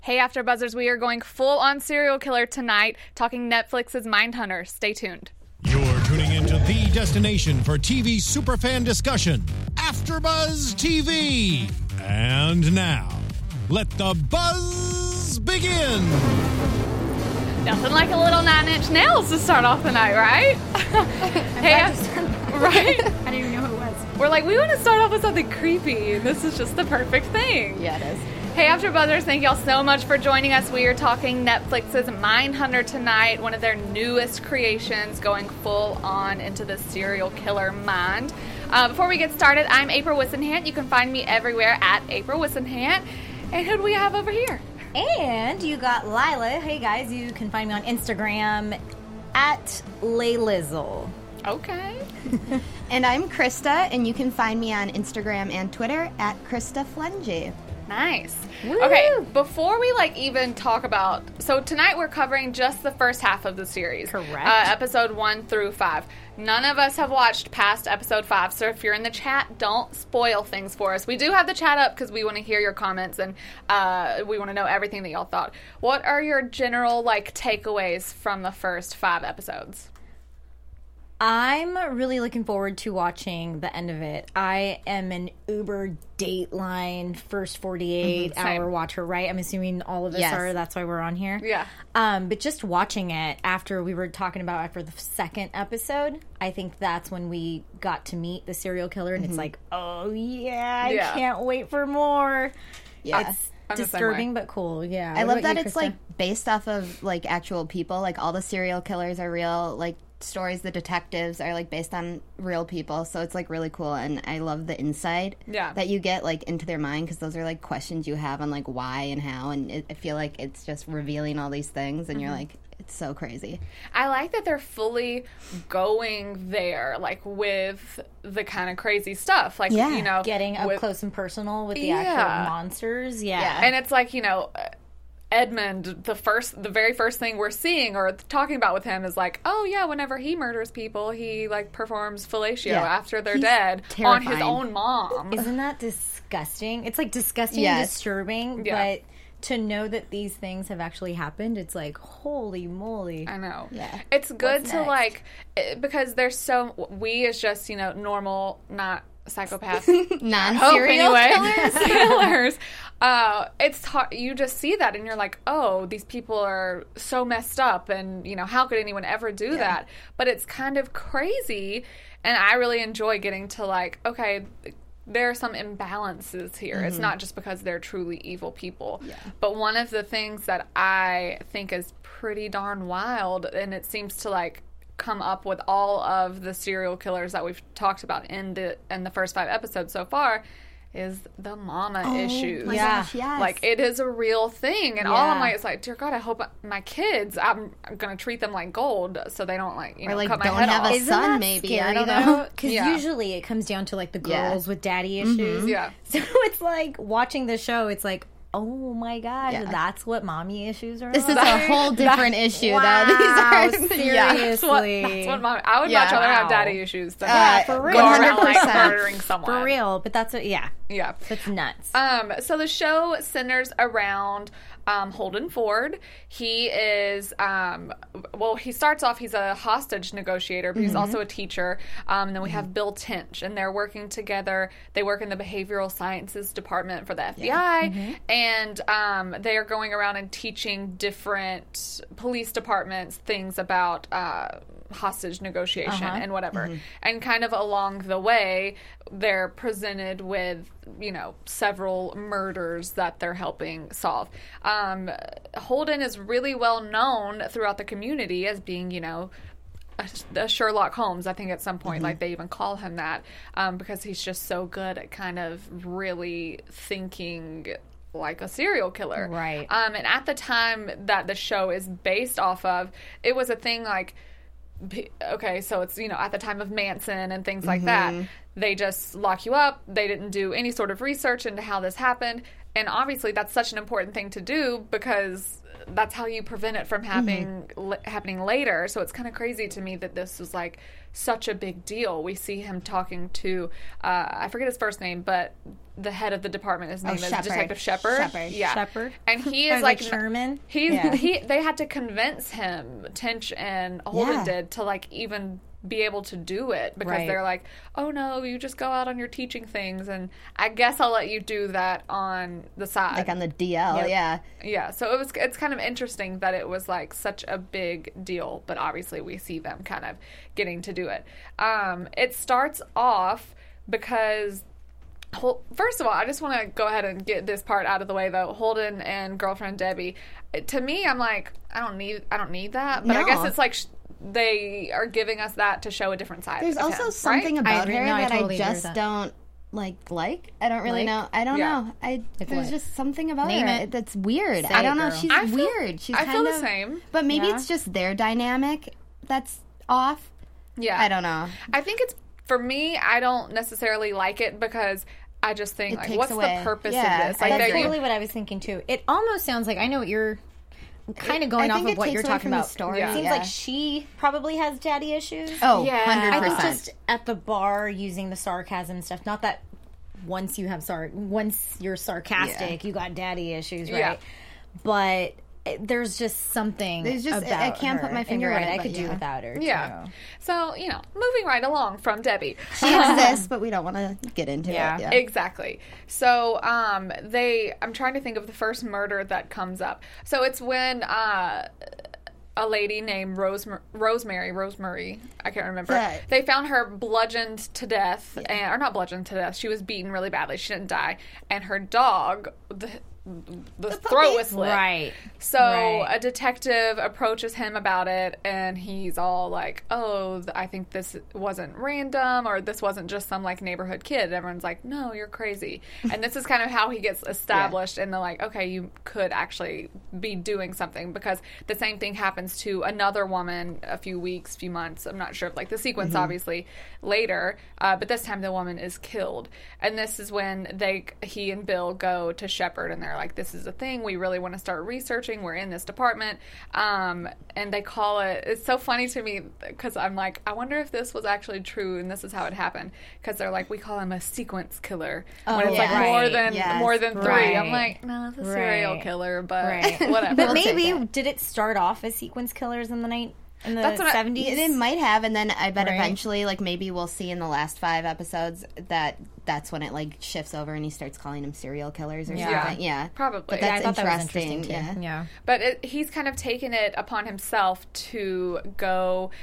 Hey, AfterBuzzers, we are going full on serial killer tonight, talking Netflix's Mindhunter. Stay tuned. You're tuning into the destination for TV superfan discussion, AfterBuzz TV. And now, let the buzz begin. Nothing like a little 9 Inch Nails to start off the night, right? Hey, right? I didn't even know who it was. We're like, we want to start off with something creepy, and this is just the perfect thing. Yeah, it is. Hey, AfterBuzzers, thank y'all so much for joining us. We are talking Netflix's Mindhunter tonight, one of their newest creations, going full on into the serial killer mind. Before we get started, I'm April Wissenhant. You can find me everywhere at April Wissenhant. And who do we have over here? And you got Lila. Hey, guys, you can find me on Instagram at Laylizzle. Okay. And I'm Krista, and you can find me on Instagram and Twitter at Krista Flengy. Nice. Woo! Okay, before we even talk about, so tonight we're covering just the first half of the series. Correct. Episode 1 through 5. None of us have watched past episode 5, so if you're in the chat, don't spoil things for us. We do have the chat up because we want to hear your comments and we want to know everything that y'all thought. What are your general takeaways from the first 5 episodes? I'm really looking forward to watching the end of it. I am an Uber Dateline first 48-hour watcher, right? I'm assuming all of us are. That's why we're on here. Yeah. But just watching it after we were talking about after the second episode, I think that's when we got to meet the serial killer, and it's like, oh yeah, I can't wait for more. Yeah. It's disturbing but cool. Yeah. I What love about that you, it's Krista? based off of all people. All the serial killers are real. Stories, the detectives are based on real people, so it's really cool, and I love the insight that you get into their mind, because those are questions you have on why and how, and I feel like it's just revealing all these things, and you're it's so crazy. I like that they're fully going there, with the kind of crazy stuff, getting up close and personal with the actual monsters. And it's Edmund, the very first thing we're seeing or talking about with him is oh yeah, whenever he murders people, he performs fellatio after they're dead terrifying. on his own mom. Isn't that disgusting? It's disgusting and disturbing, but to know that these things have actually happened, it's holy moly. I know. Yeah. It's good What's to next? because there's we as just, normal, not psychopaths, Non-serial killers. It's hard. You just see that and you're oh, these people are so messed up, and how could anyone ever do that? But it's kind of crazy, and I really enjoy getting to okay, there are some imbalances here. It's not just because they're truly evil people. But one of the things that I think is pretty darn wild, and it seems to come up with all of the serial killers that we've talked about in the first 5 episodes so far, is the mama issues. My gosh, yes. It is a real thing, and all I'm it's dear God, I hope my kids, I'm gonna treat them like gold, so they don't or cut my don't head have off. a Isn't son, that maybe. scary, I don't though? know. Because usually it comes down to the girls with daddy issues. Yeah. So it's watching the show, it's oh my gosh, that's what mommy issues are. This is about? a whole different issue, Wow, though. These are seriously. That's what I would much rather have daddy issues than for go real. around 100%. murdering someone. For real, but that's what, Yeah. That's nuts. So the show centers around Holden Ford. He is, he starts off, he's a hostage negotiator, but he's also a teacher. And then we have Bill Tinch, and they're working together. They work in the behavioral sciences department for the FBI, and they are going around and teaching different police departments things about hostage negotiation and whatever. And kind of along the way, they're presented with, several murders that they're helping solve. Holden is really well known throughout the community as being, a Sherlock Holmes. I think at some point, they even call him that, because he's just so good at kind of really thinking like a serial killer. Right. And at the time that the show is based off of, it was a thing okay, so it's, at the time of Manson and things like that, they just lock you up. They didn't do any sort of research into how this happened. And obviously that's such an important thing to do because that's how you prevent it from happening later. So it's kind of crazy to me that this was like such a big deal. We see him talking to, I forget his first name, but the head of the department, his name is Detective Shepard. Yeah. Shepard. And he is like Sherman. They had to convince him, Tinch and Holden did, to like even be able to do it because they're like, oh no, you just go out on your teaching things, and I guess I'll let you do that on the side, like on the DL. Yeah. So it's kind of interesting that it was like such a big deal, but obviously we see them kind of getting to do it. It starts off because, first of all, I just want to go ahead and get this part out of the way though. Holden and girlfriend Debbie, to me, I'm like, I don't need that, but I guess it's like they are giving us that to show a different side. There's also him, something about her that totally I just don't like. I don't really know. I don't know. There's just something about her that's weird. I don't know. She's weird. She's I kind feel of the same. But maybe it's just their dynamic that's off. Yeah. I don't know. I think it's, for me, I don't necessarily like it because I just think, like, what's the purpose of this? Like, that's totally what I was thinking, too. It almost sounds like, I know what you're kind of going off of what you're talking about. Story. It seems like she probably has daddy issues. Oh, yeah. 100%. I think just at the bar using the sarcasm and stuff. Not that once you're sarcastic, you got daddy issues, right? Yeah. But there's just something about I can't put my finger on it. I could do without her. Yeah. Too. So, moving right along from Debbie. She exists, but we don't want to get into it. Yeah. Exactly. So, I'm trying to think of the first murder that comes up. So it's when a lady named Rosemary, I can't remember. They found her bludgeoned to death, or not bludgeoned to death. She was beaten really badly. She didn't die, and her dog, the throat was slit. Right. So a detective approaches him about it, and he's all like, oh, I think this wasn't random, or this wasn't just some like neighborhood kid. And everyone's like, no, you're crazy. And this is kind of how he gets established in the like, okay, you could actually be doing something, because the same thing happens to another woman a few months, I'm not sure of like the sequence obviously later, but this time the woman is killed. And this is when he and Bill go to Shepard, and they're like, this is a thing, we really want to start researching, we're in this department, and they call it's so funny to me because I'm like, I wonder if this was actually true and this is how it happened, because they're like, we call him a sequence killer when it's like more than three. I'm like, no, it's a serial killer, but whatever. But maybe did it start off as sequence killers in the 70s? It might have, and then I bet eventually, like, maybe we'll see in the last 5 episodes that's when it like shifts over and he starts calling them serial killers or something. Yeah, probably. But that's I thought interesting. That was interesting too. Yeah. But he's kind of taken it upon himself to go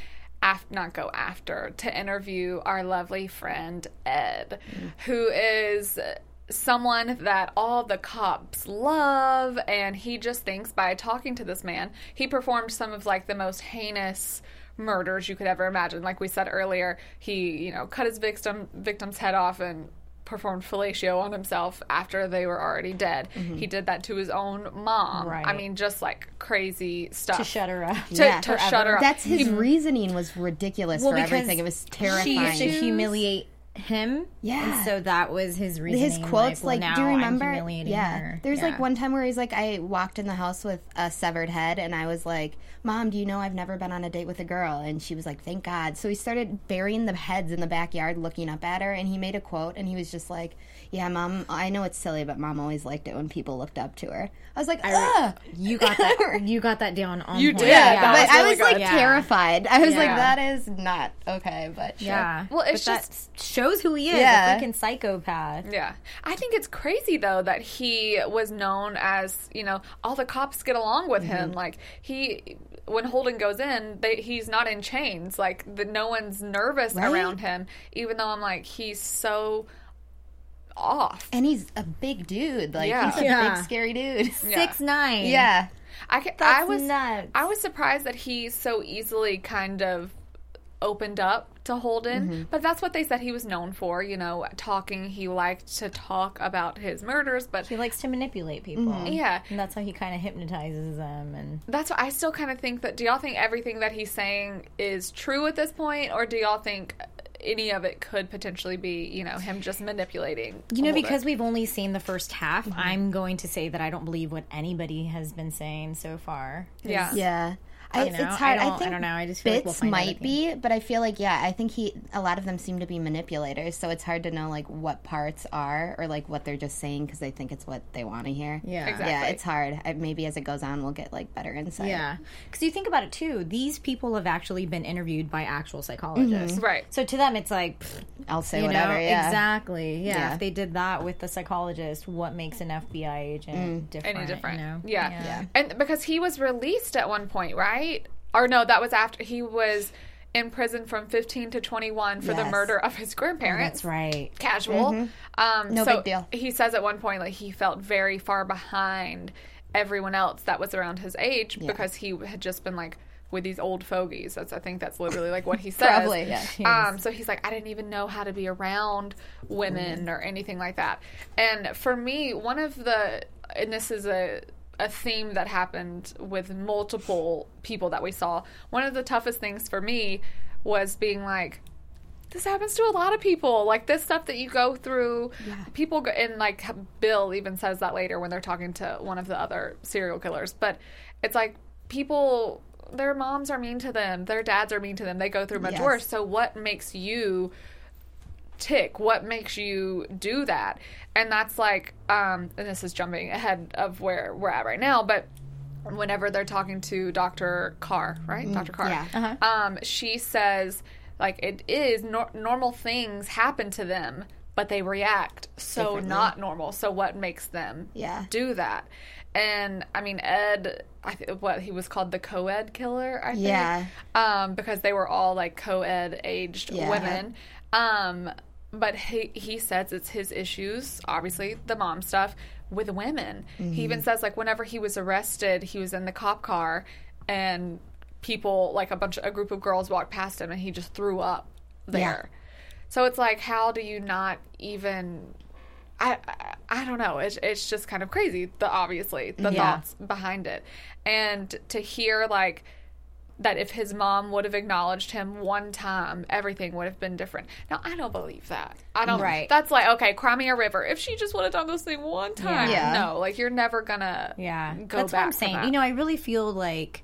to interview our lovely friend Ed, who is someone that all the cops love, and he just thinks by talking to this man, he performed some of like the most heinous murders you could ever imagine. Like we said earlier, he cut his victim's head off and performed fellatio on himself after they were already dead. He did that to his own mom. Right. I mean, just like crazy stuff to shut her up. To shut her up. That's his reasoning was ridiculous for everything. It was terrifying. She used to humiliate him, and so that was his reasoning. His quotes, like, do you remember? I'm humiliating her. There's like one time where he's like, I walked in the house with a severed head, and I was like, Mom, do you know I've never been on a date with a girl? And she was like, thank God. So he started burying the heads in the backyard, looking up at her, and he made a quote, and he was just like, yeah, Mom, I know it's silly, but Mom always liked it when people looked up to her. I was like, you got that down on you point. did, but I was like terrified. I was like, that is not okay, but sure. Yeah. Well, it's that shows who he is, a freaking psychopath. Yeah. I think it's crazy, though, that he was known as, all the cops get along with him. Like, when Holden goes in, he's not in chains. Like, no one's nervous around him, even though I'm like, he's so off. And he's a big dude. Like, he's a big, scary dude. 6'9". Yeah. I was nuts. I was surprised that he so easily kind of opened up to Holden, but that's what they said he was known for, talking. He liked to talk about his murders, but he likes to manipulate people. Yeah. And that's how he kind of hypnotizes them. And that's what I still kind of think that, do y'all think everything that he's saying is true at this point, or do y'all think any of it could potentially be, you know, him just manipulating. You know, because we've only seen the first half, I'm going to say that I don't believe what anybody has been saying so far. Yeah. Yeah. It's hard. I don't know. I just feel bits like might be, but I feel like I think a lot of them seem to be manipulators. So it's hard to know like what parts are or like what they're just saying because they think it's what they want to hear. Yeah, exactly. Yeah, it's hard. Maybe as it goes on, we'll get like better insight. Yeah, because you think about it too. These people have actually been interviewed by actual psychologists, right? So to them, it's like I'll say whatever. Exactly. Yeah. If they did that with the psychologist, what makes an FBI agent different? Any different? You know? Yeah, and because he was released at one point, right? Or no, that was after he was in prison from 15 to 21 for the murder of his grandparents. Oh, that's right. Casual. No big deal. He says at one point, like, he felt very far behind everyone else that was around his age because he had just been, like, with these old fogies. I think that's literally, like, what he says. Probably, yeah. So he's like, I didn't even know how to be around women or anything like that. And for me, one of the, and this is a theme that happened with multiple people that we saw. One of the toughest things for me was being like, this happens to a lot of people. Like, this stuff that you go through, people go, and like Bill even says that later when they're talking to one of the other serial killers. But it's like people, their moms are mean to them, their dads are mean to them. They go through much worse. So what makes you tick? What makes you do that? And that's like, and this is jumping ahead of where we're at right now, but whenever they're talking to Dr. Carr, right? Dr. Carr. Yeah. She says, like, it is normal things happen to them, but they react so not normal. So what makes them do that? And I mean, Ed, he was called the co-ed killer, I think. Yeah. Because they were all like co-ed aged women. But he says it's his issues, obviously, the mom stuff, with women. Mm-hmm. He even says, like, whenever he was arrested, he was in the cop car, and people, like, a group of girls walked past him, and he just threw up there. Yeah. So it's like, how do you not even... I don't know. It's just kind of crazy, the thoughts behind it. And to hear, like... that if his mom would have acknowledged him one time, everything would have been different. Now, I don't believe that. I don't. Right. That's like, okay, Cry Me a River. If she just would have done this thing one time, no, like, you're never gonna go that's back what I'm saying. That. You know, I really feel like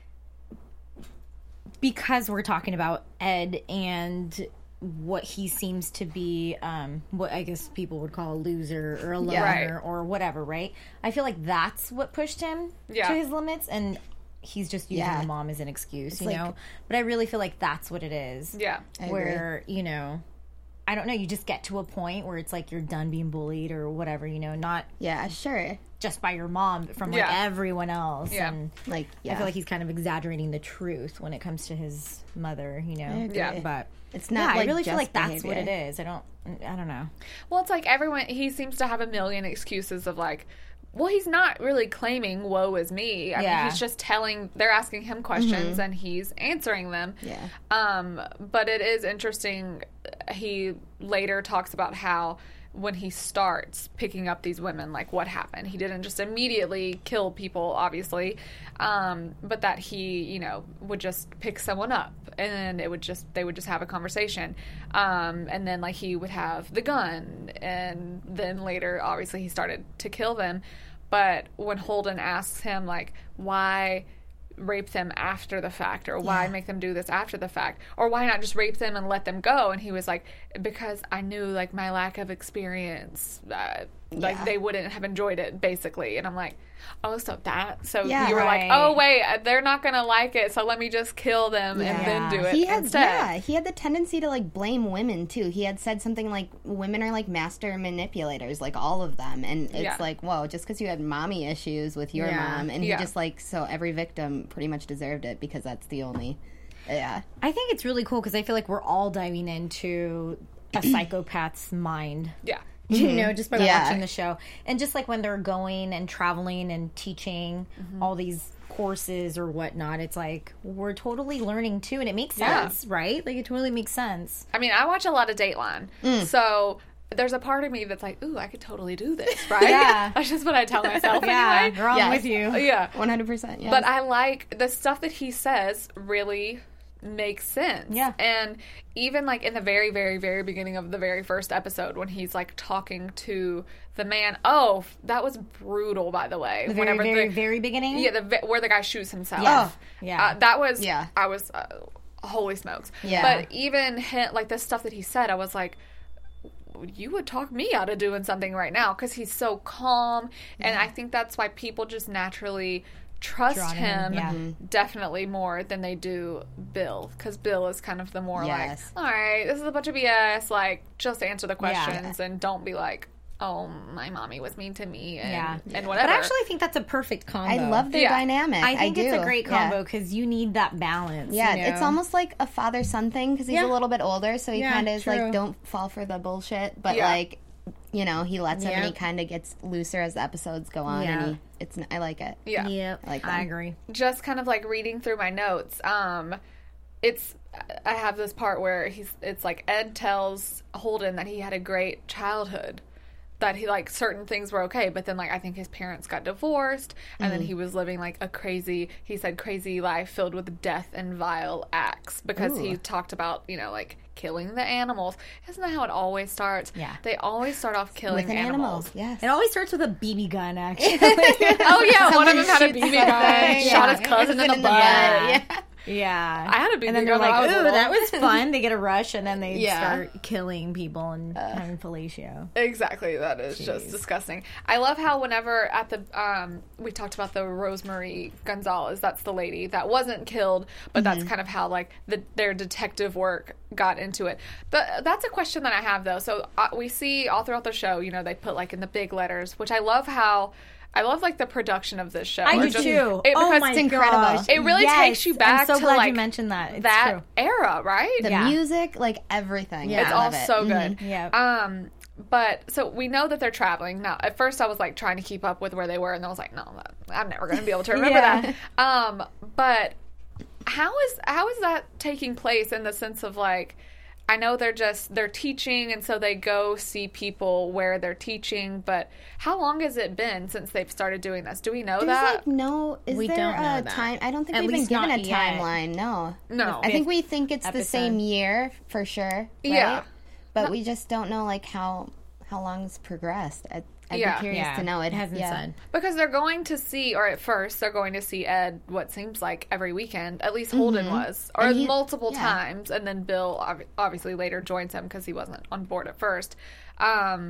because we're talking about Ed and what he seems to be, what I guess people would call a loser or a loner or whatever, right? I feel like that's what pushed him to his limits, and he's just using the mom as an excuse, you know? But I really feel like that's what it is. Yeah. Where, you know, I don't know, you just get to a point where it's like you're done being bullied or whatever, you know, not... Yeah, sure. Just by your mom, but from, like, everyone else. Yeah. And, like, I feel like he's kind of exaggerating the truth when it comes to his mother, you know? Yeah. But... It's not like I really feel like behavior. that's what it is. I don't know. Well, it's like everyone... He seems to have a million excuses of, like... Well, he's not really claiming, woe is me. I mean, he's just they're asking him questions and he's answering them. Yeah. But it is interesting. He later talks about how when he starts picking up these women, like, what happened. He didn't just immediately kill people, obviously, but that he, you know, would just pick someone up and they would just have a conversation. And then, like, he would have the gun, and then later, obviously, he started to kill them. But when Holden asks him, like, why rape them after the fact, or why make them do this after the fact, or why not just rape them and let them go, and he was like, because I knew, like, my lack of experience, like, they wouldn't have enjoyed it, basically. And I'm like, oh, so you were like, oh, wait, they're not gonna like it, so let me just kill them and then do it instead. He had the tendency to, like, blame women too. He had said something like, women are like master manipulators, like, all of them. And it's like, whoa, just because you had mommy issues with your mom, and he just, like, so every victim pretty much deserved it because that's the only I think it's really cool because I feel like we're all diving into a psychopath's mind. You know, just by watching the show. And just like when they're going and traveling and teaching all these courses or whatnot, it's like we're totally learning too, and it makes sense, right? Like, it totally makes sense. I mean, I watch a lot of Dateline, so there's a part of me that's like, ooh, I could totally do this, right? That's just what I tell myself anyway. Girl, I'm with you. 100%. But I like the stuff that he says really makes sense. Yeah. And even like in the very, very, very beginning of the very first episode when he's like talking to the man. Oh, that was brutal, by the way. The very, very beginning? Yeah, where the guy shoots himself. Yeah. Yeah. That was, I was, holy smokes. Yeah. But even like the stuff that he said, I was like, you would talk me out of doing something right now, because he's so calm. And I think that's why people just naturally trust him definitely more than they do Bill, because Bill is kind of the more like, all right, this is a bunch of BS, like, just answer the questions and don't be like, oh, my mommy was mean to me and whatever. But I actually think that's a perfect combo. I love their dynamic. I think it's a great combo because you need that balance. Yeah, you know? It's almost like a father-son thing because he's a little bit older, so he kind of is like, don't fall for the bullshit, but like, you know, he lets him and he kind of gets looser as the episodes go on, and I like it. Yeah. Yep. I agree. Just kind of like reading through my notes, I have this part where it's like Ed tells Holden that he had a great childhood, that he, like, certain things were okay, but then, like, I think his parents got divorced, and then he was living, like, a crazy life filled with death and vile acts, because he talked about, you know, like, killing the animals. Isn't that how it always starts? Yeah. They always start off killing animals. Yes. It always starts with a BB gun, actually. Oh, yeah, one of them had a BB gun, shot his cousin in the butt. Yeah. I had a BB gun. And then they're like, ooh, that was fun. They get a rush, and then they start killing people and having fellatio. Exactly. That is just disgusting. I love how whenever at the, we talked about the Rosemary Gonzalez, that's the lady that wasn't killed, but that's kind of how, like, their detective work got into it. But that's a question that I have, though. So we see all throughout the show, you know, they put, like, in the big letters, which I love like the production of this show. I do too. It's incredible. Gosh. It really takes you back I'm so to glad like you mentioned that. It's that true. era, right? The music, like everything. Yeah. It's all so good. Yeah. But so we know that they're traveling. Now, at first I was like trying to keep up with where they were, and I was like, no, I'm never going to be able to remember that. But how is that taking place in the sense of like, I know they're teaching, and so they go see people where they're teaching, but how long has it been since they've started doing this? Do we know that? We don't know a time? I don't think we've been given a timeline. No. I think we think it's the same year for sure. Right? Yeah. But we just don't know like how long it's progressed. I'd be curious to know. It hasn't said. Because they're going to see, or at first, they're going to see Ed what seems like every weekend. At least Holden was. Or multiple times. And then Bill obviously later joins him because he wasn't on board at first. But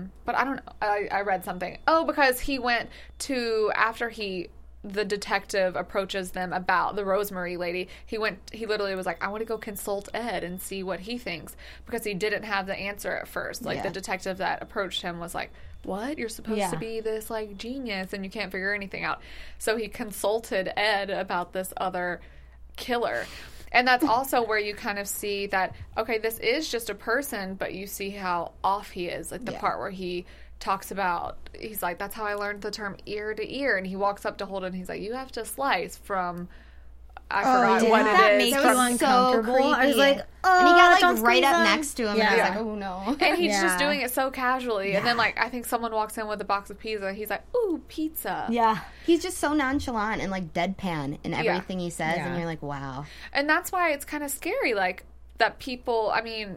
I don't know. I read something. Oh, because he went to, after the detective approaches them about the Rosemary lady, he literally was like, I want to go consult Ed and see what he thinks, because he didn't have the answer at first. Like the detective that approached him was like, what? You're supposed to be this like genius and you can't figure anything out. So he consulted Ed about this other killer. And that's also where you kind of see that, okay, this is just a person, but you see how off he is. Like the part where he talks about, he's like, that's how I learned the term ear to ear. And he walks up to Holden and he's like, you have to slice from, I forgot what that it is. Make you uncomfortable? So I was like, and he got like right up next to him, and I was like, oh no. And he's just doing it so casually. And then like, I think someone walks in with a box of pizza and he's like, ooh, pizza. Yeah. He's just so nonchalant and like deadpan in everything he says, and you're like, wow. And that's why it's kind of scary, like, that people, I mean,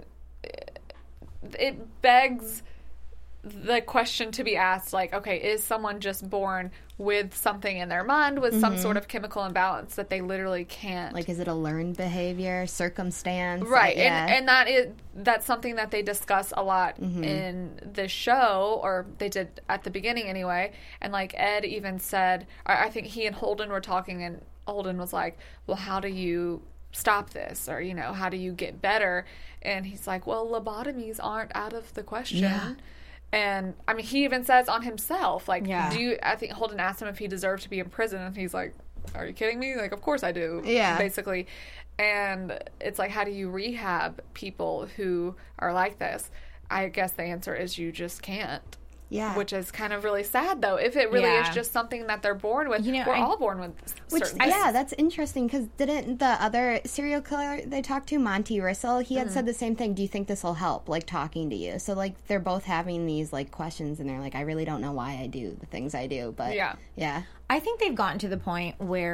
it begs the question to be asked, like, okay, is someone just born with something in their mind, with some sort of chemical imbalance that they literally can't, like, is it a learned behavior, circumstance, right? And that's something that they discuss a lot in this show, or they did at the beginning anyway. And like Ed even said, I think he and Holden were talking, and Holden was like, well, how do you stop this, or, you know, how do you get better? And he's like, well, lobotomies aren't out of the question. And, I mean, he even says on himself, like, I think Holden asked him if he deserved to be in prison, and he's like, are you kidding me? Like, of course I do. Yeah. Basically. And it's like, how do you rehab people who are like this? I guess the answer is you just can't. Yeah. Which is kind of really sad, though. If it really is just something that they're born with, we're all born with certain things. Yeah, that's interesting, because didn't the other serial killer they talked to, Monty Rissell, he had said the same thing. Do you think this will help, like, talking to you? So, like, they're both having these, like, questions, and they're like, I really don't know why I do the things I do, but yeah. I think they've gotten to the point where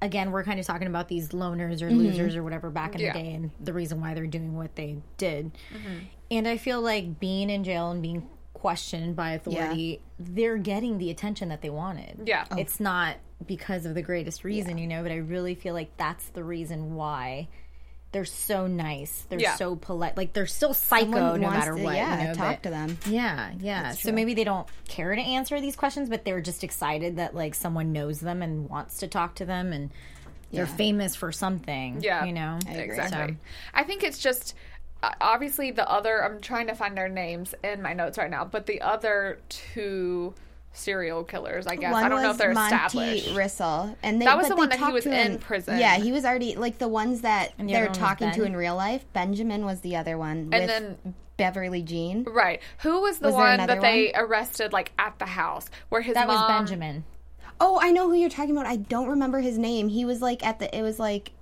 again, we're kind of talking about these loners or losers or whatever back in the day and the reason why they're doing what they did. And I feel like being in jail and being questioned by authority, they're getting the attention that they wanted. Yeah. It's not because of the greatest reason, you know, but I really feel like that's the reason why they're so nice. They're so polite. Like, they're still psycho no matter what. Yeah, you know, talk to them. Yeah. So maybe they don't care to answer these questions, but they're just excited that, like, someone knows them and wants to talk to them, and they're famous for something. Yeah. You know? Exactly. So. I think it's just... Obviously, the other... I'm trying to find their names in my notes right now, but the other two serial killers, I guess. I don't know if they're established. Rissell. And that was the one that he was in prison. Yeah, he was already... Like, the ones that they're talking to in real life, Benjamin was the other one. And then... Beverly Jean. Right. Who was the one that they arrested, like, at the house? Where his mom... That was Benjamin. Oh, I know who you're talking about. I don't remember his name. He was, like, at the... It was, like...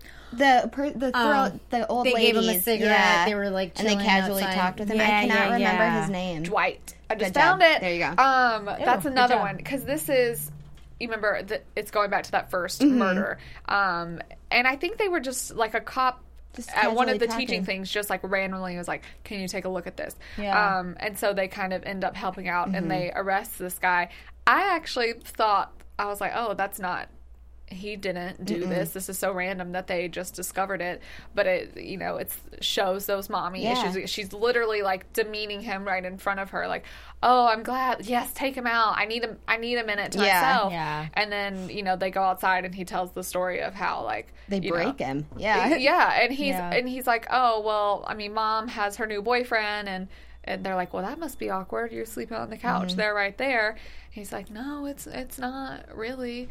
The old they ladies. Gave him a cigarette. They were like, and they casually talked with him. I cannot remember his name. Dwight. I just found it. There you go. That's another one because this is. You remember it's going back to that first murder, and I think they were just like a cop. At one of the teaching things, just like randomly was like, "Can you take a look at this?" Yeah. And so they kind of end up helping out, and they arrest this guy. I actually thought I was like, "Oh, that's not." He didn't do this. This is so random that they just discovered it. But it, you know, it shows those mommy issues. She's literally like demeaning him right in front of her. Like, oh, I'm glad. Yes, take him out. I need a minute to myself. Yeah. And then, you know, they go outside and he tells the story of how like they break him. Yeah. Yeah. And he's like, oh, well, I mean, mom has her new boyfriend and they're like, well, that must be awkward. You're sleeping on the couch. They're right there. He's like, no, it's not really.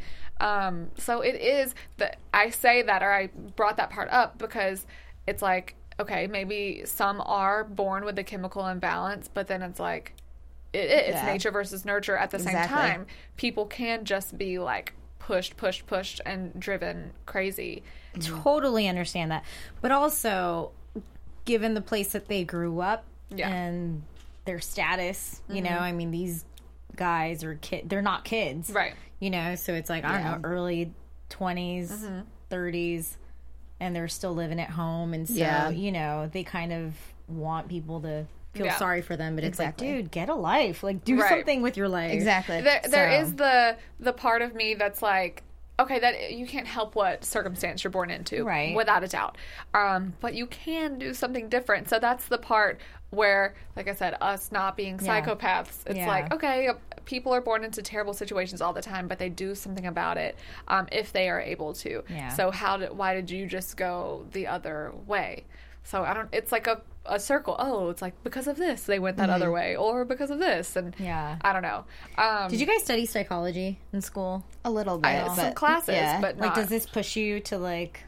So it is that I say that, or I brought that part up because it's like, okay, maybe some are born with a chemical imbalance, but then it's like, it's nature versus nurture at the same time. People can just be like pushed, and driven crazy. Totally understand that. But also, given the place that they grew up and their status, you know, I mean, these guys are they're not kids, right? You know, so it's like, I don't know, early 20s, 30s, and they're still living at home, and so you know, they kind of want people to feel sorry for them, but it's like, dude, get a life, like do something with your life. Exactly. There is the part of me that's like, okay, that you can't help what circumstance you're born into, right? Without a doubt. But you can do something different. So that's the part where, like I said, us not being psychopaths, it's like, okay, people are born into terrible situations all the time, but they do something about it if they are able to. Yeah. So why did you just go the other way? So it's like a circle. Oh, it's like because of this they went that other way, or because of this, and I don't know. Did you guys study psychology in school? A little bit, some classes, but not. Like, does this push you to like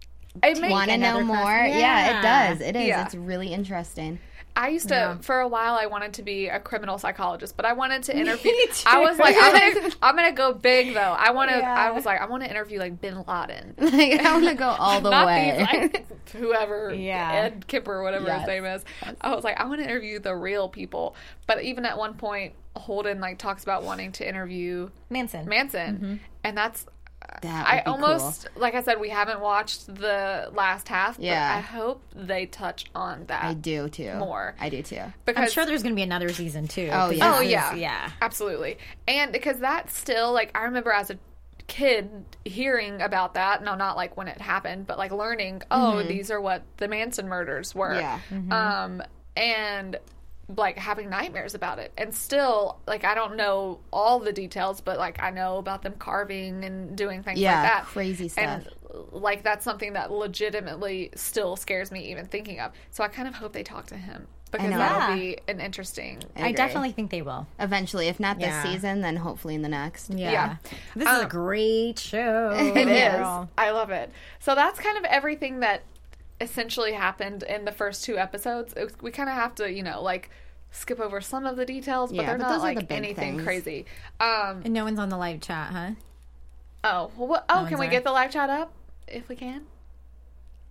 want to know more? Yeah, it does. It is. It's really interesting. I used to, for a while, I wanted to be a criminal psychologist, but I wanted to interview. Me too. I was like, I'm gonna go big though. I want to. I was like, I want to interview like Bin Laden. Like, I want to go all the way. These, like, whoever, Ed Kipper, whatever his name is. I was like, I want to interview the real people. But even at one point, Holden like talks about wanting to interview Manson, and that's. I almost, like I said, we haven't watched the last half, but I hope they touch on that. I do too. More. I do too. Because I'm sure there's going to be another season too. Oh, yeah. Yeah. Absolutely. And because that's still, like, I remember as a kid hearing about that. No, not like when it happened, but like learning, these are what the Manson murders were. Yeah. And like having nightmares about it, and still like I don't know all the details, but like I know about them carving and doing things like that, crazy stuff, and like that's something that legitimately still scares me even thinking of. So I kind of hope they talk to him, because that'll be an interesting. I definitely think they will eventually, if not this season, then hopefully in the next. Yeah. This is a great show. It is. I love it. So that's kind of everything that essentially happened in the first 2 episodes. We kind of have to, you know, like skip over some of the details, but they're not like anything crazy. And no one's on the live chat, huh? Oh, well, can we get the live chat up if we can?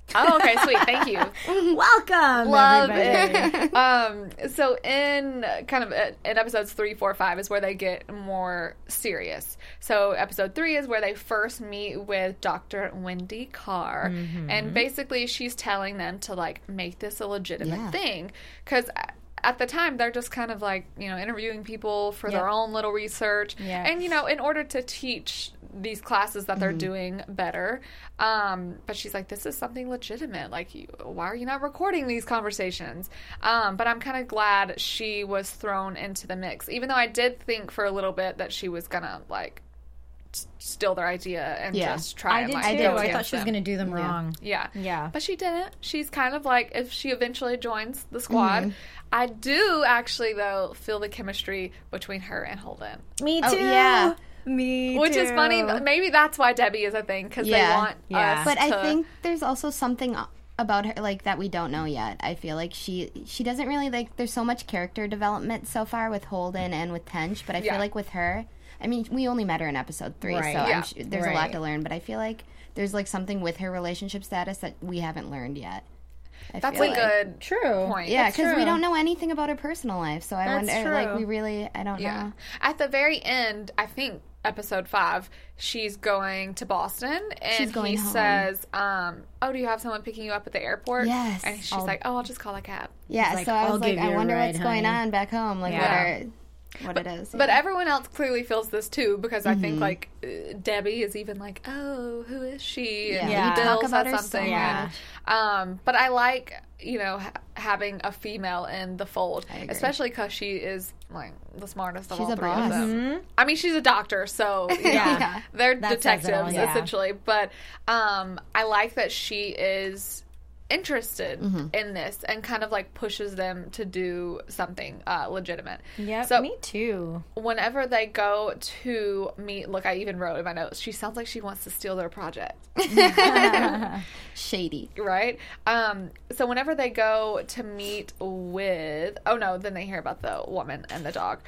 Oh, okay, sweet. Thank you. Welcome, Love everybody. it. So in episodes 3, 4, 5 is where they get more serious. So episode 3 is where they first meet with Dr. Wendy Carr. Mm-hmm. And basically she's telling them to, like, make this a legitimate thing. Because at the time, they're just kind of, like, you know, interviewing people for their own little research. Yeah. And, you know, in order to teach these classes that they're doing better. But she's like, this is something legitimate. Like, why are you not recording these conversations? But I'm kind of glad she was thrown into the mix, even though I did think for a little bit that she was gonna, like, steal their idea and just try and, like, I did too. I thought she was going to do them wrong. Yeah. But she didn't. She's kind of like, if she eventually joins the squad, I do actually, though, feel the chemistry between her and Holden. Me too. Oh, yeah. Me Which too. is funny. Maybe that's why Debbie is a thing, because they want us But to... I think there's also something about her, like, that we don't know yet. I feel like she doesn't really, like, there's so much character development so far with Holden and with Tench, but I feel like with her, I mean, we only met her in episode 3, so there's a lot to learn, but I feel like there's, like, something with her relationship status that we haven't learned yet. That's a good point. Yeah, because we don't know anything about her personal life, so I wonder, like, I don't know. At the very end, I think episode 5, she's going to Boston, and he says, oh, do you have someone picking you up at the airport? Yes. And she's like, oh, I'll just call a cab. Yeah, like, so I was like, I wonder what's going on back home, like, what it is. But everyone else clearly feels this too, because I think, like, Debbie is even like, oh, who is she? And we talk about her something. But I like, you know, having a female in the fold, especially because she is, like, the smartest of all three of them. Mm-hmm. I mean, she's a doctor, so they're detectives essentially. But I like that she is interested in this and kind of, like, pushes them to do something legitimate. Yeah, so me too. Whenever they go to meet, look, I even wrote in my notes, she sounds like she wants to steal their project. Shady. Right? So whenever they go to meet with, then they hear about the woman and the dog.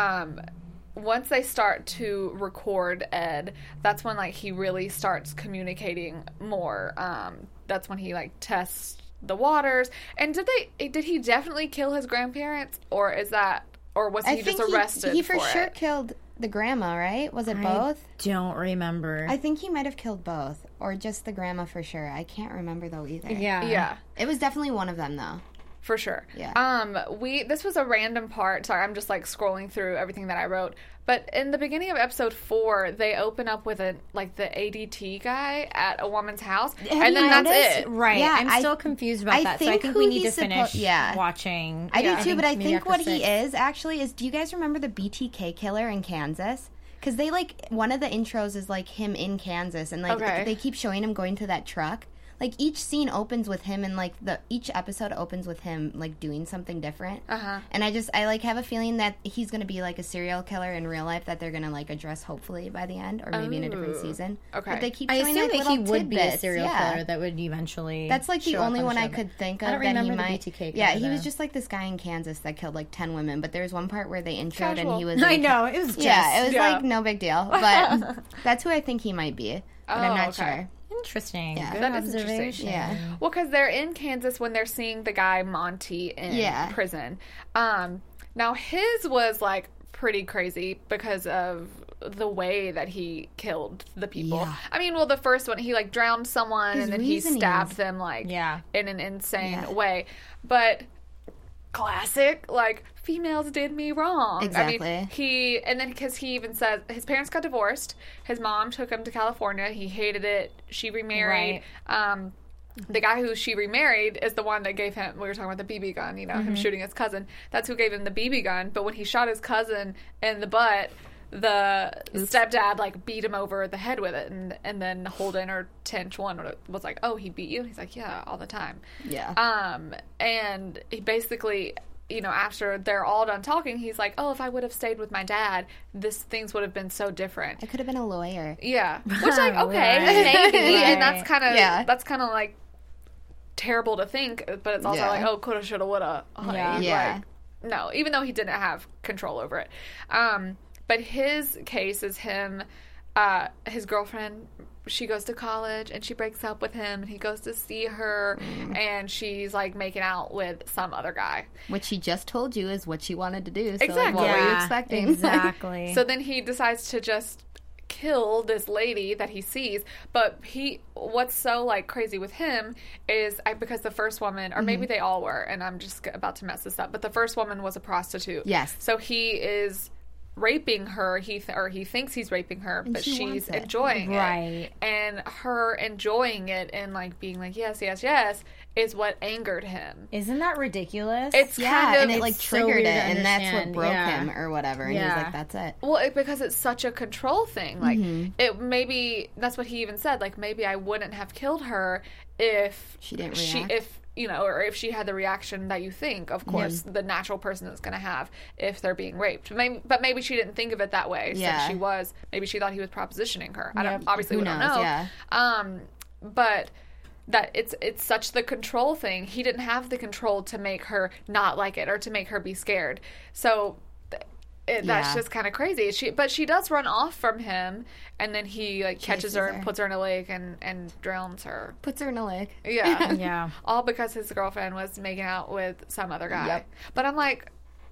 Once they start to record Ed, that's when, like, he really starts communicating more. That's when he, like, tests the waters. And did he definitely kill his grandparents, or was he just arrested? He for sure killed the grandma, right? Was it both? Don't remember. I think he might have killed both, or just the grandma for sure. I can't remember though either. Yeah. It was definitely one of them though. For sure. Yeah. This was a random part. Sorry, I'm just, like, scrolling through everything that I wrote. But in the beginning of episode 4, they open up with the ADT guy at a woman's house, and then that's it. Right. Yeah, I'm still confused about that. So I think we need to finish watching. I do too, but I think what he is actually is. Do you guys remember the BTK killer in Kansas? Because they, like, one of the intros is, like, him in Kansas, and, like, they keep showing him going to that truck. Like, each scene opens with him, and, like, each episode opens with him, like, doing something different. And I like, have a feeling that he's going to be, like, a serial killer in real life that they're going to, like, address, hopefully, by the end, or maybe in a different season. Okay. But they keep I showing, assume like, that he little would be a tidbits. serial killer that would eventually That's, like, the only one I could think of that he might. The BTK yeah, he was just, like, this guy in Kansas that killed, like, 10 women, but there was one part where they introed and he was... I know, it was just... Yeah, it was, like, no big deal. But that's who I think he might be. But I'm not sure. Interesting. Yeah, that is interesting. Yeah. Well, because they're in Kansas when they're seeing the guy Monty in prison. Now his was, like, pretty crazy because of the way that he killed the people. Yeah. I mean, well, the first one, he, like, drowned someone and then he stabbed them, like, in an insane way. But classic, like, females did me wrong. Exactly. I mean, because he even says his parents got divorced. His mom took him to California. He hated it. She remarried. Right. The guy who she remarried is the one that gave him, we were talking about the BB gun, you know, him shooting his cousin. That's who gave him the BB gun. But when he shot his cousin in the butt, the stepdad, like, beat him over the head with it, and then Holden or Tench one was like, oh, he beat you? And he's like, yeah, all the time. Yeah. And he basically, you know, after they're all done talking, he's like, oh, if I would have stayed with my dad, things would have been so different. I could have been a lawyer. Yeah. Which, like, okay, maybe. And that's kind of like terrible to think, but it's also like, oh, coulda, shoulda, woulda. Yeah. Like, no, even though he didn't have control over it. But his case is him, his girlfriend she goes to college and she breaks up with him and he goes to see her and she's like making out with some other guy. Which she just told you is what she wanted to do. So exactly. Like, what were you expecting? Exactly. So then he decides to just kill this lady that he sees, but what's so like crazy with him is because the first woman, or maybe they all were, and I'm just about to mess this up, but the first woman was a prostitute. Yes. So he is raping her, he thinks he's raping her, but she's enjoying it. Right. And her enjoying it and like being like, yes, yes, yes, is what angered him. Isn't that ridiculous? It's kind of, and it like triggered so it, and that's what broke him or whatever. And he's like, that's it. Well, because it's such a control thing. Like, it maybe, that's what he even said, like, maybe I wouldn't have killed her if she didn't react. Or if she had the reaction that you think, of course, the natural person is going to have if they're being raped. But maybe she didn't think of it that way. Since maybe she thought he was propositioning her. Obviously, we don't know. Yeah. But that it's such the control thing. He didn't have the control to make her not like it or to make her be scared. So that's just kind of crazy. She does run off from him, and then he like catches her and puts her in a lake and drowns her. Puts her in a lake. Yeah. Yeah. All because his girlfriend was making out with some other guy. Yep. But I'm like,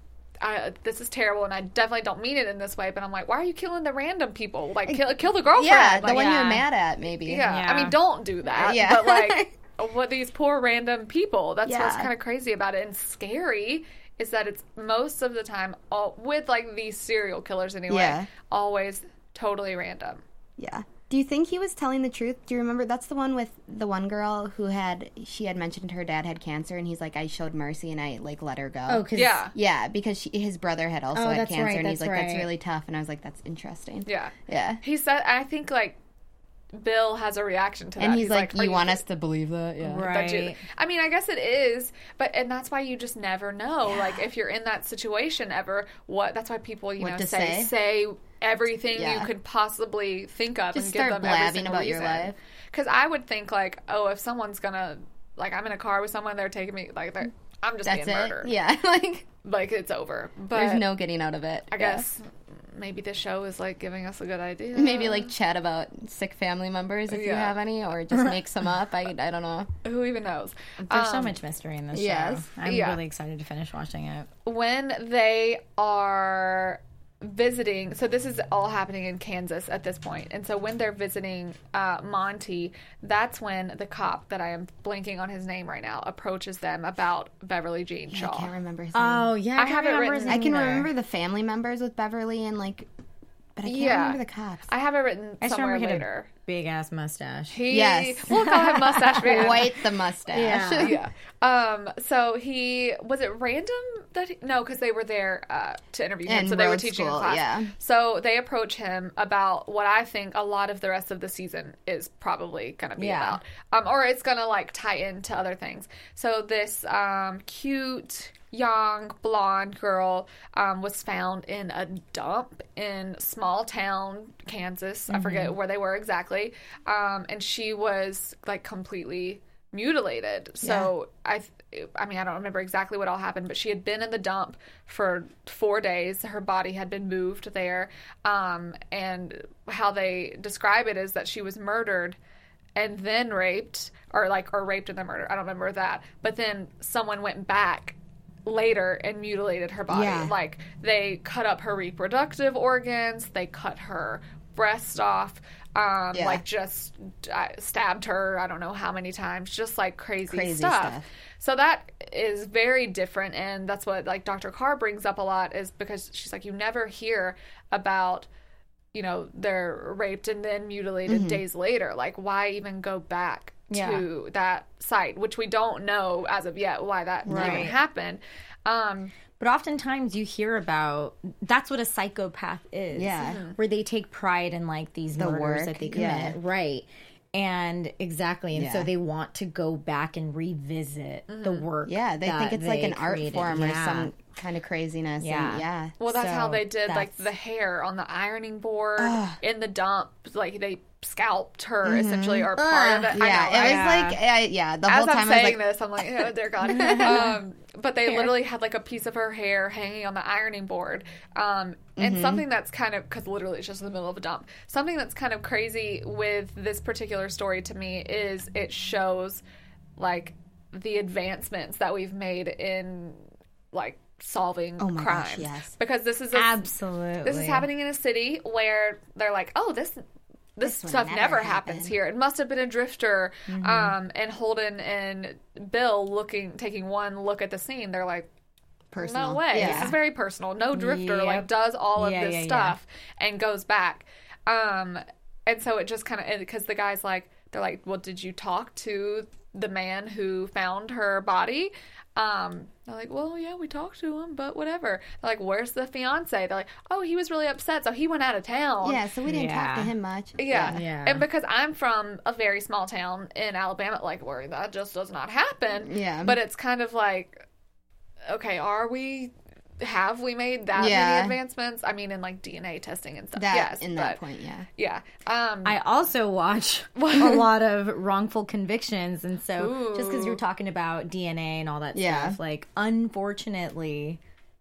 this is terrible, and I definitely don't mean it in this way, but I'm like, why are you killing the random people? Like, kill the girlfriend. Yeah, like, the one you're mad at, maybe. Yeah. I mean, don't do that. Yeah. But like, what these poor random people, that's what's kind of crazy about it and scary. Is that it's most of the time, with like these serial killers anyway, always totally random. Yeah. Do you think he was telling the truth? Do you remember? That's the one with the one girl who she had mentioned her dad had cancer, and he's like, I showed mercy and I like let her go. Oh, yeah, because his brother had also had cancer, and he's like, that's really tough. And I was like, that's interesting. Yeah. Yeah. He said, I think like Bill has a reaction to that. And he's like, you want us to believe that? Yeah. Right. I mean, I guess it is, and that's why you just never know. Yeah. Like, if you're in that situation ever, that's why people, say everything you could possibly think of just and give them blabbing about your life. Because I would think, like, if someone's gonna, like, I'm in a car with someone, they're taking me, like, I'm just being murdered. Yeah. Like, it's over. But there's no getting out of it. I guess maybe this show is like giving us a good idea. Maybe like chat about sick family members if you have any, or just make some up. I don't know. Who even knows? There's so much mystery in this show. I'm really excited to finish watching it. When they are visiting, so this is all happening in Kansas at this point, and so when they're visiting Monty, that's when the cop that I am blanking on his name right now approaches them about Beverly Jean Shaw. I can't remember his name. Oh yeah, I have it written. I can remember the family members with Beverly and like, but I can't remember the cops. I have it written somewhere later. Big ass mustache. We'll call him Mustache Man. White the mustache. Yeah. So was it random that no, because they were there to interview him, so they were teaching a class. Yeah. So they approach him about what I think a lot of the rest of the season is probably going to be about, or it's going to like tie into other things. So this cute young blonde girl was found in a dump in small town Kansas. I forget where they were exactly, and she was like completely mutilated. So I mean, I don't remember exactly what all happened, but she had been in the dump for 4 days. Her body had been moved there, and how they describe it is that she was murdered and then raped, or raped and then murdered. I don't remember that, but then someone went back later and mutilated her body. Like, they cut up her reproductive organs, they cut her breast off, like just stabbed her I don't know how many times, just like crazy stuff. So that is very different, and that's what like Dr. Carr brings up a lot, is because she's like, you never hear about, they're raped and then mutilated days later. Like, why even go back to that site, which we don't know as of yet why that even happened. But oftentimes you hear about, that's what a psychopath is. Yeah. Where they take pride in like these murders that they commit. Yeah. Right. And exactly. And so they want to go back and revisit the work. Yeah. They think it's like an art form or some kind of craziness. Yeah. And, well, that's how they did like the hair on the ironing board in the dump. Like, they scalped her essentially, or part of it. Yeah, it was like, the whole time I was saying this, I'm like, oh dear God. But they literally had like a piece of her hair hanging on the ironing board. And something that's kind of, because literally it's just in the middle of a dump. Something that's kind of crazy with this particular story to me is it shows like the advancements that we've made in like solving crimes. Gosh, yes. Because this is absolutely, this is happening in a city where they're like, oh, this stuff never happens here. It must have been a drifter. And Holden and Bill taking one look at the scene, they're like, personal. No way. Yeah. This is very personal. No drifter like does all of this stuff and goes back. And so it just kind of, because the guy's like, they're like, well, did you talk to the man who found her body? They're like, well, yeah, we talked to him, but whatever. They're like, where's the fiance? They're like, oh, he was really upset, so he went out of town. Yeah, so we didn't talk to him much. Yeah. And because I'm from a very small town in Alabama, like, where that just does not happen. Yeah. But it's kind of like, okay, have we made that many advancements? I mean, in like DNA testing and stuff. That point, yeah. I also watch a lot of wrongful convictions, and so just because you're talking about DNA and all that stuff, like unfortunately,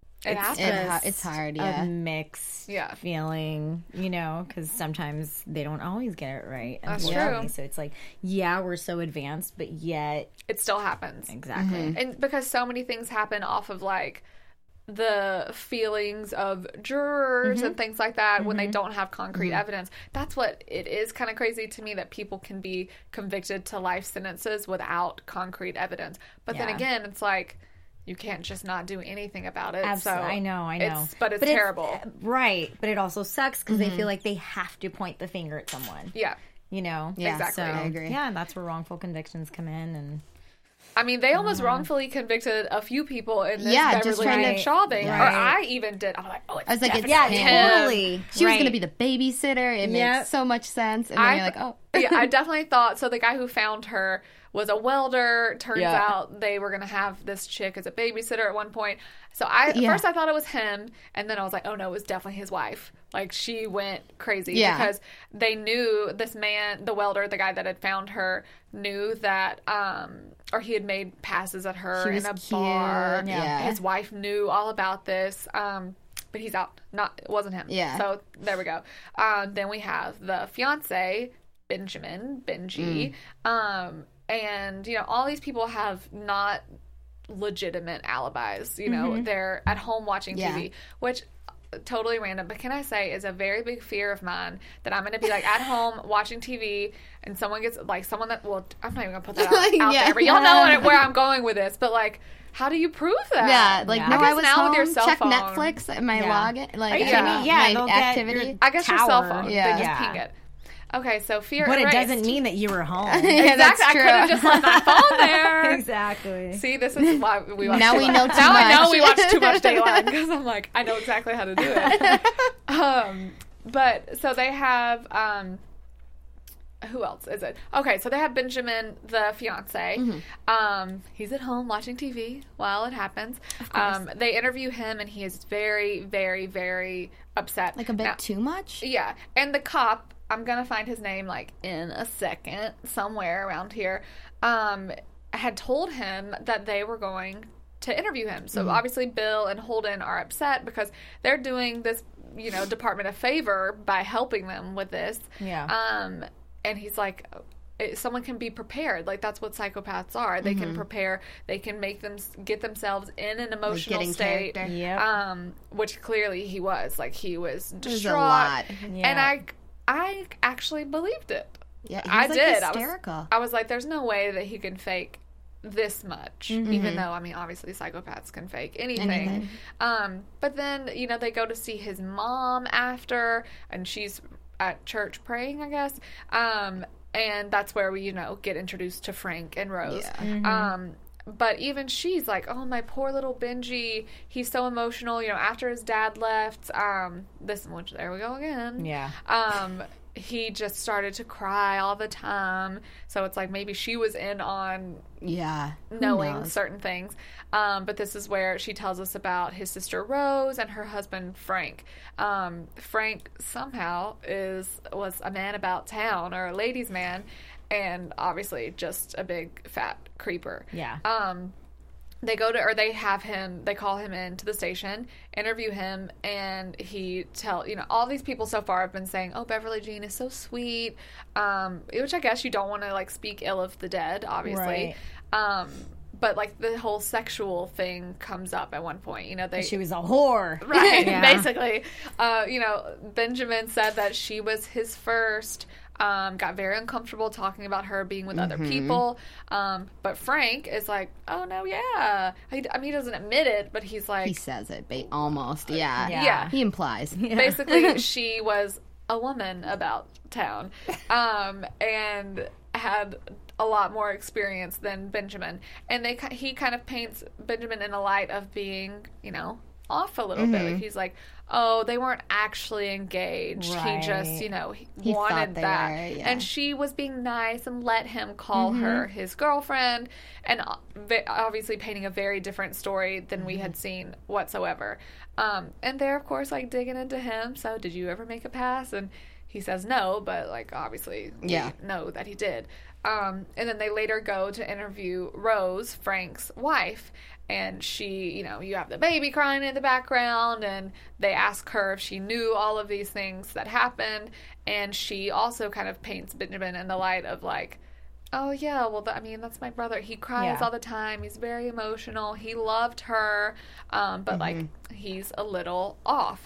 it's hard. A mixed feeling, because sometimes they don't always get it right. That's true. So it's like, we're so advanced, but yet it still happens. Exactly, and because so many things happen off of like the feelings of jurors and things like that when they don't have concrete evidence. That's what it is kind of crazy to me, that people can be convicted to life sentences without concrete evidence. But then again, it's like, you can't just not do anything about it. Absolutely. So I know. But it's terrible. Right. But it also sucks because they feel like they have to point the finger at someone. Yeah. Exactly. So, I agree. Yeah, that's where wrongful convictions come in. And I mean, they almost wrongfully convicted a few people in this Beverly Hills Shaw thing. Or I even did. I'm like, oh, it's definitely totally. She was going to be the babysitter. It makes so much sense. And then you're like, oh. I definitely thought, so the guy who found her was a welder. Turns out they were going to have this chick as a babysitter at one point. So at first I thought it was him, and then I was like, oh no, it was definitely his wife. Like, she went crazy because they knew this man, the welder, the guy that had found her, knew that, or he had made passes at her in a bar. Yeah. His wife knew all about this. But he's out. It wasn't him. Yeah. So there we go. Then we have the fiance, Benji. And, all these people have not legitimate alibis. They're at home watching TV, which totally random, but can I say is a very big fear of mine, that I'm going to be like at home watching TV and someone gets like I'm not even going to put that out there, but y'all know where I'm going with this. But like, how do you prove that? Yeah, like no, I was now home, with your cell check phone. Netflix, my login, like my activity. I guess your cell phone. Yeah, they just ping it. Okay, so fear but erased. It doesn't mean that you were home. Exactly. I could have just left my phone there. Exactly. See, this is why we watch now we know too much. Now I know we watch too much Dateline, because I'm like, I know exactly how to do it. But so they have who else is it? Okay, so they have Benjamin, the fiance. He's at home watching TV while it happens. They interview him, and he is very, very, very upset. Like a bit too much? Yeah. And the cop, I'm going to find his name, like, in a second, somewhere around here, had told him that they were going to interview him. So, obviously, Bill and Holden are upset because they're doing this, department a favor by helping them with this. Yeah. And he's like, someone can be prepared. Like, that's what psychopaths are. They can prepare. They can get themselves in an emotional state. Which clearly he was. Like, he was distraught. There's a lot. And I actually believed it. Yeah, I did. Hysterical. I was like, there's no way that he can fake this much, even though, I mean, obviously psychopaths can fake anything. But then, they go to see his mom after, and she's at church praying, I guess. And that's where we, get introduced to Frank and Rose. Yeah. But even she's like, oh, my poor little Benji, he's so emotional, after his dad left, there we go again. Yeah. he just started to cry all the time. So it's like maybe she was in on knowing certain things. But this is where she tells us about his sister Rose and her husband Frank. Frank somehow was a man about town, or a ladies' man, and obviously just a big fat creeper. Yeah. They call him into the station, interview him, and all these people so far have been saying, oh, Beverly Jean is so sweet, which I guess you don't want to, like, speak ill of the dead, obviously. Right. But, like, the whole sexual thing comes up at one point. She was a whore. Right, basically. Benjamin said that she was his first. Got very uncomfortable talking about her being with other people. But Frank is like, oh, no, yeah. He doesn't admit it, but he's like... He says it, almost, yeah. He implies. Yeah. Basically, she was a woman about town and had a lot more experience than Benjamin. And he kind of paints Benjamin in a light of being, off a little bit. Like, he's like, oh, they weren't actually engaged. Right. He just, he wanted that. And she was being nice and let him call her his girlfriend, and obviously painting a very different story than we had seen whatsoever. And they're, of course, like, digging into him. So, did you ever make a pass? And he says no, but, like, obviously we know that he did. And then they later go to interview Rose, Frank's wife, and she, you have the baby crying in the background, and they ask her if she knew all of these things that happened, and she also kind of paints Benjamin in the light of, like, oh, yeah, well, that's my brother. He cries all the time. He's very emotional. He loved her, but, like, he's a little off.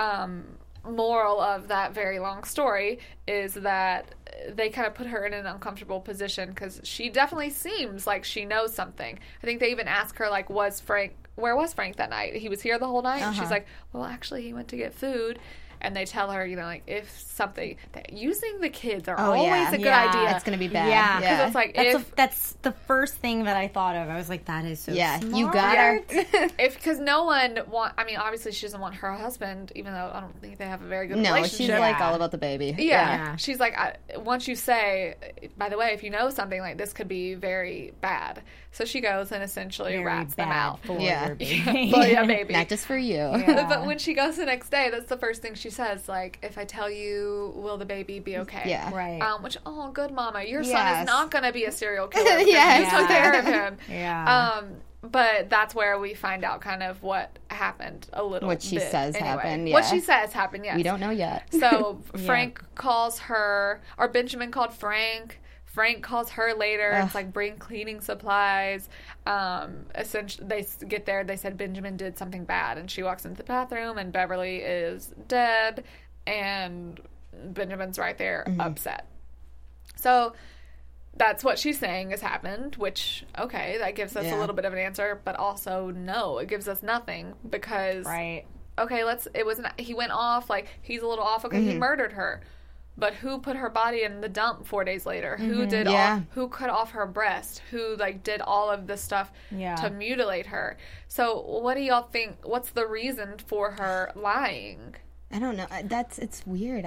Moral of that very long story is that they kind of put her in an uncomfortable position because she definitely seems like she knows something. I think they even ask her, like, where was Frank that night? He was here the whole night? And she's like, well, actually, he went to get food. And they tell her, like, if something... using the kids are always a good idea. It's going to be bad. Yeah. Because it's like, that's the first thing that I thought of. I was like, that is so smart. You got her. Because no one obviously she doesn't want her husband, even though I don't think they have a very good relationship. No, she's, like, all about the baby. Yeah. She's like, once you say, by the way, if you know something, like, this could be very bad. So she goes and essentially rats them out. For your baby. Baby. Not just for you. Yeah. But when she goes the next day, that's the first thing she says, like, if I tell you, will the baby be okay? Yeah. Right. Which, oh, good mama. Your son is not going to be a serial killer. You took care of him. Yeah. But that's where we find out kind of what happened a little bit. What she says happened, What she says happened, yes. We don't know yet. So Frank calls her, or Benjamin called Frank. Frank calls her later. It's like, bring cleaning supplies. Essentially, they get there. They said Benjamin did something bad, and she walks into the bathroom, and Beverly is dead, and Benjamin's right there, upset. So that's what she's saying has happened. Which, okay, that gives us a little bit of an answer, but also no, it gives us nothing because okay, he went off, like, he's a little off. Okay, he murdered her. But who put her body in the dump 4 days later? Who did who cut off her breast? Who, like, did all of this stuff to mutilate her? So what do y'all think? What's the reason for her lying? I don't know. It's weird.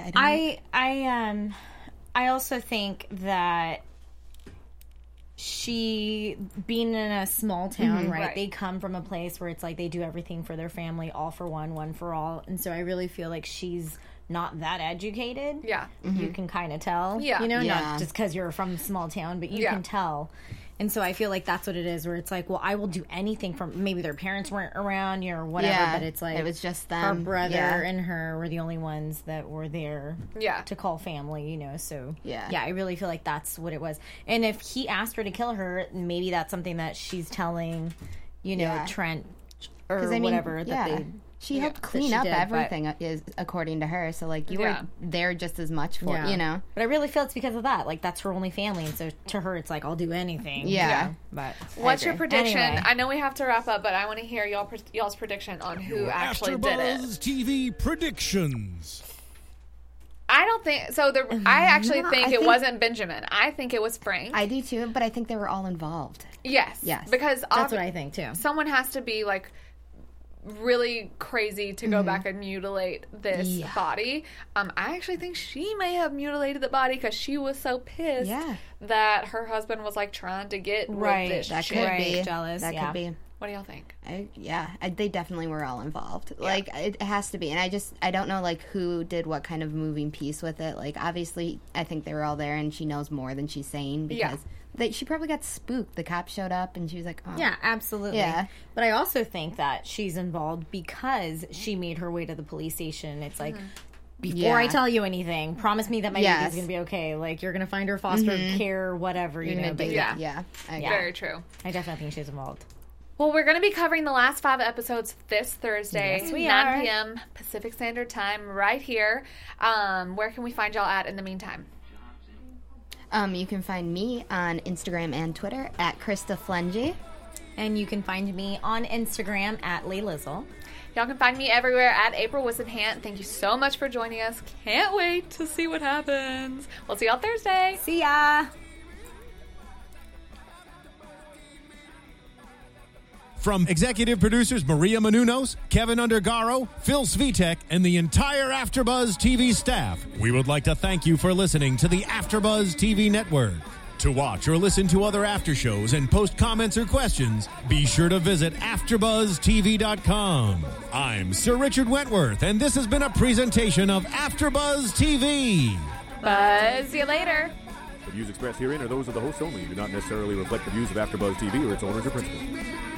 I also think that she, being in a small town, right? They come from a place where it's like they do everything for their family, all for one for all. And so I really feel like she's not that educated. Yeah. You can kind of tell. Yeah. Not just because you're from a small town, but you can tell. And so I feel like that's what it is, where it's like, well, I will do anything from, maybe their parents weren't around, or whatever, but it's like, it was just them. Her brother and her were the only ones that were there to call family, so I really feel like that's what it was. And if he asked her to kill her, maybe that's something that she's telling, Trent or whatever, that they... She helped clean up everything, is according to her. So, like, you were there just as much for, But I really feel it's because of that. Like, that's her only family. And so, to her, it's like, I'll do anything. Yeah. But what's your prediction? Anyway. I know we have to wrap up, but I want to hear y'all's prediction on who actually did it. AfterBuzz TV predictions. I don't think... So, I actually think it wasn't Benjamin. I think it was Frank. I do, too. But I think they were all involved. Yes. Because... That's what I think, too. Someone has to be, like... really crazy to go back and mutilate this body. I actually think she may have mutilated the body because she was so pissed that her husband was like trying to get with this that shit. could be jealous. That could be. What do y'all think? They definitely were all involved. Like, it has to be. And I don't know, like, who did what kind of moving piece with it. Like, obviously, I think they were all there, and she knows more than she's saying because she probably got spooked. The cops showed up, and she was like, oh. Yeah, absolutely. Yeah. But I also think that she's involved because she made her way to the police station. It's like... Before I tell you anything, promise me that my baby is going to be okay. Like, you're going to find her foster care, whatever, you know. Very true. I definitely think she's involved. Well, we're going to be covering the last 5 episodes this Thursday, yes, we 9 are. p.m. Pacific Standard Time, right here. Where can we find y'all at in the meantime? You can find me on Instagram and Twitter at Krista Flengy. And you can find me on Instagram at Laylizzle. Y'all can find me everywhere at April Wissenhant. Thank you so much for joining us. Can't wait to see what happens. We'll see y'all Thursday. See ya. From executive producers Maria Menounos, Kevin Undergaro, Phil Svitek, and the entire AfterBuzz TV staff, we would like to thank you for listening to the AfterBuzz TV network. To watch or listen to other after shows and post comments or questions, be sure to visit AfterBuzzTV.com. I'm Sir Richard Wentworth, and this has been a presentation of AfterBuzz TV. Buzz you later. The views expressed herein are those of the hosts only and do not necessarily reflect the views of AfterBuzz TV or its owners or principals.